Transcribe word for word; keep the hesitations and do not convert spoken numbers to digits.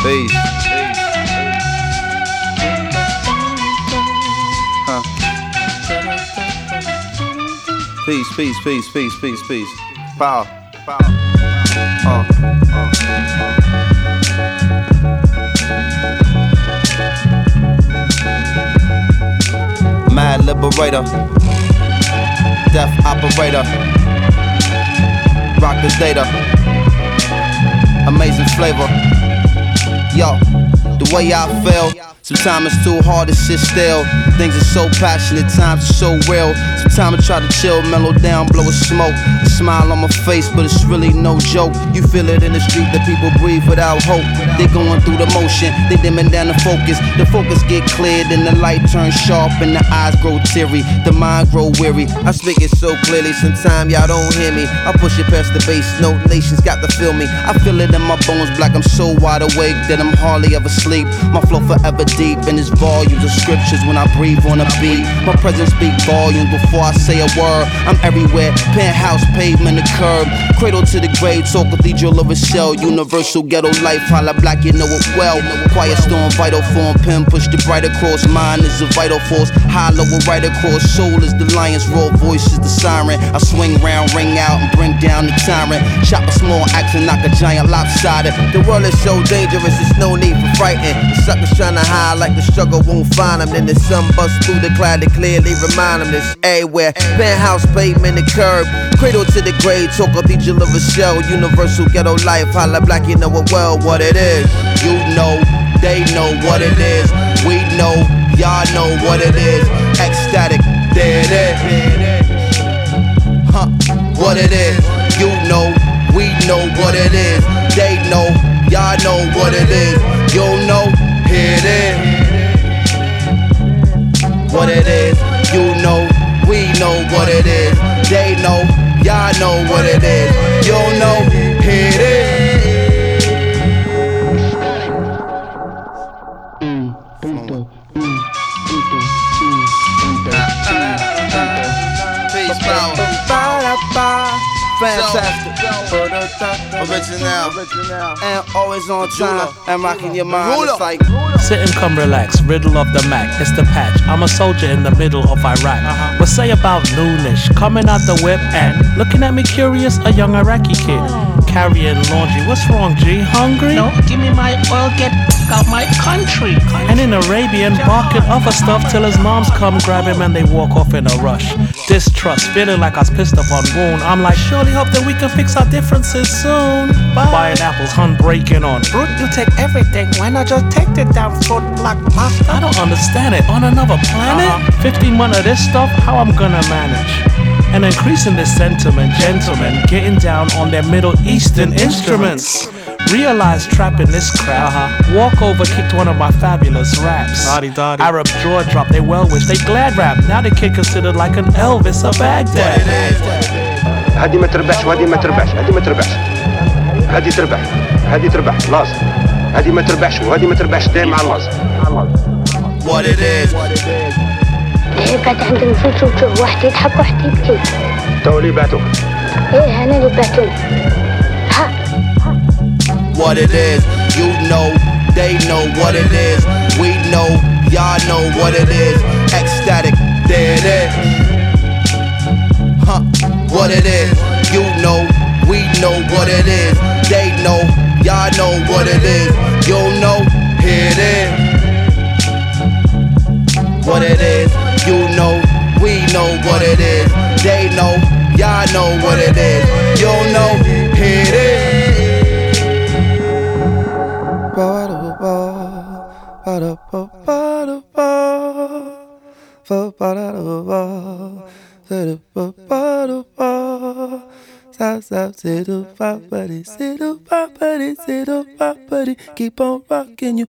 Peace. Huh. Peace, peace, peace, peace, peace, peace. Power. Power. Uh, uh. Mad liberator. Death operator. Rock the data. Amazing flavor. Yo, the way I feel, sometimes it's too hard to sit still. Things are so passionate, times are so real. Sometimes I try to chill, mellow down, blow a smoke. A smile on my face, but it's really no joke. You feel it in the street that people breathe without hope. They going through the motion, they dimming down the focus. The focus get cleared and the light turns sharp and the eyes grow teary, the mind grow weary. I speak it so clearly, sometimes y'all don't hear me. I push it past the bass, no nations got to feel me. I feel it in my bones, black, I'm so wide awake that I'm hardly ever sleep. My flow forever deep in its volumes of scriptures when I breathe on a beat. My presence speak volumes before I say a word. I'm everywhere, penthouse, pavement, the curb. Cradle to the grave, talk cathedral of a shell. Universal ghetto life, holla black, you know it well. Quiet storm, vital form, pen push the bright across. Mind is a vital force, hollow a right across. Soul is the lion's raw voice is the siren. I swing round, ring out, and bring down the tyrant. Chop a small axe and knock a giant lopsided. The world is so dangerous, there's no need for frightened. The suckers tryna hide like the struggle won't find them. Then the sun busts through the cloud to clearly remind them this everywhere. Penthouse, pavement, the curb. Cradle to the grave, talk cathedral of a shell. Universal ghetto life, holla black, you know it well what it is. You know, they know what it is. We know, y'all know what it is. Ecstatic, there it is. Huh, what it is. You know, we know what it is. They know, y'all know what it is. You know, here it is. What it is, you know, we know what it is. They know, y'all know what it is. You know, here it is. Peace, power. Fantastic. Original. And always on time. And rocking your mind. It's like sit and come relax, riddle of the Mac, it's the patch. I'm a soldier in the middle of Iraq. Uh-huh. What say about noonish, coming out the whip and looking at me curious, a young Iraqi kid. Carrying laundry, what's wrong, G? Hungry? No, give me my oil, get out my country. And in Arabian, barking other stuff till his moms come grab him and they walk off in a rush. Distrust, feeling like I was pissed up on wound. I'm like, surely hope that we can fix our differences soon. Bye. Buying apples, hun breaking on. Brute, you take everything, why not just take the damn fruit black pasta? I don't understand it, on another planet? Uh-huh. fifteen months of this stuff, how I'm gonna manage? And increasing this sentiment, gentlemen getting down on their Middle Eastern instruments. Realized trapping this crap. Uh-huh. Walk over, kicked one of my fabulous raps. Dotty-dotty. Arab jaw drop, they well wish, they glad rap. Now the kid considered like an Elvis of Baghdad. هادي ما تربحش وهادي ما تربحش، هادي ما تربحش، هادي تربح، هادي تربح، لازم. هادي ما تربحش وهادي ما تربحش دايما على لازم. What it is. إيه قاعد عندنا في شوف واحد يضحك واحد يبكي. تو اللي بعتوك. إيه أنا اللي بعتوني. ها. What it is, you know, they know what it is. We know, y'all know what it is. Ecstatic, there it is. Huh, what it is, you know, we know what it is. They know, y'all know what it is. You know, here it is. What it is, you know, we know what it is. They know, y'all know what it is. You know, here it is. Keep on rocking you.